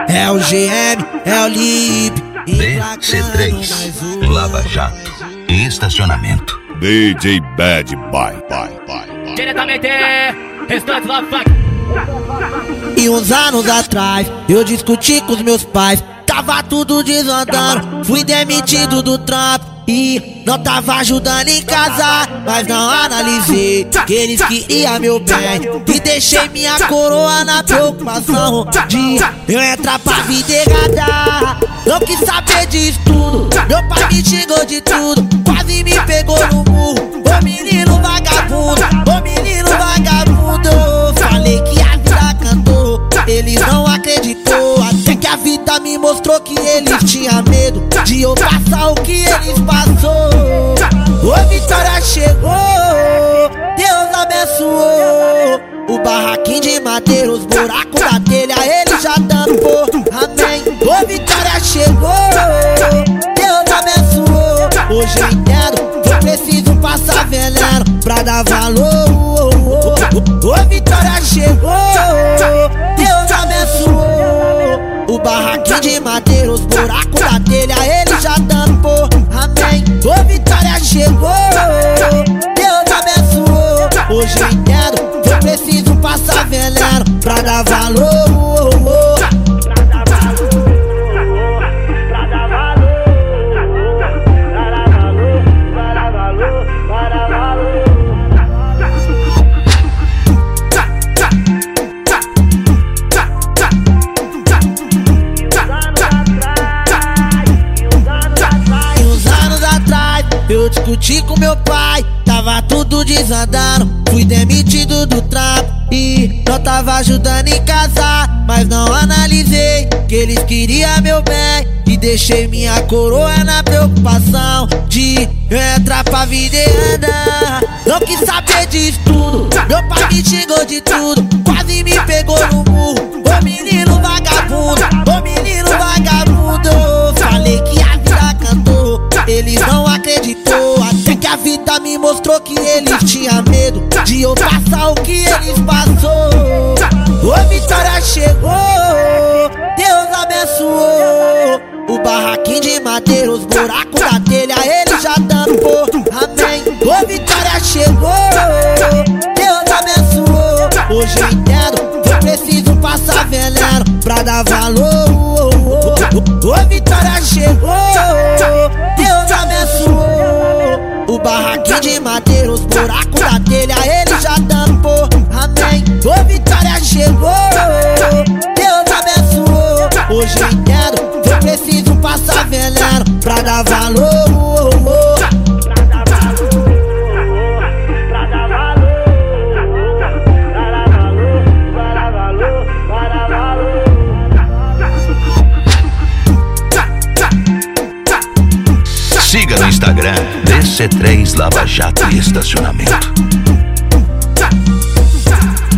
É o GM, é o Lip. DC3, Lava Jato e estacionamento. DJ Bad Boy. Diretamente, restante Love Funk. E uns anos atrás, eu discuti com os meus pais. Tava tudo desandando, fui demitido do trampo e não tava ajudando em casa. Mas não analisei que eles queriam meu bem e deixei minha coroa na preocupação de eu entrar pra vida errada. Não quis saber disso tudo, meu pai me xingou de tudo, quase me pegou no murro. Ô menino vagabundo, ô menino vagabundo. Falei que a vida cantou, eles não acreditou. Até que a vida me mostrou que eles tinham medo de eu passar o que eles passou. Ô Vitória chegou, Deus abençoou. O barraquinho de madeira, os buracos da telha, ele já tampou. Amém. Ô Vitória chegou, Deus abençoou. Hoje eu entendo, eu preciso passar veneno pra dar valor. Ô Vitória chegou, Deus abençoou. O barraquinho de madeira, os buracos da telha, ele já tampou. Amém. Ô Vitória chegou, Deus abençoou. Hoje eu entendo, eu preciso passar veneno pra dar valor. Eu discuti com meu pai, tava tudo desandando, fui demitido do trampo e não tava ajudando em casa. Mas não analisei que eles queriam meu bem e deixei minha coroa na preocupação de eu entrar pra vida e andar. Não quis saber disso tudo, meu pai me xingou de tudo, quase me pegou no murro. Ô menino vagabundo, ô menino vagabundo. Falei que a vida cantou, eles não acreditou. Até que a vida me mostrou que eles tinham medo de eu passar o que eles passou. Ô Vitória chegou, Deus abençoou. O barraquinho de madeira, os buracos da telha, ele já tampou. Amém. Ô Vitória chegou, Deus abençoou. Hoje eu entendo, eu preciso passar veneno pra dar valor. Ô Vitória chegou, Deus abençoou. O barraquinho de madeira, os buracos da telha, ele já tampou. Amém. Ô Vitória chegou, Deus abençoou. Hoje eu entendo, eu preciso passar veneno pra dar valor. Siga no Instagram DC3 Lava Jato e Estacionamento.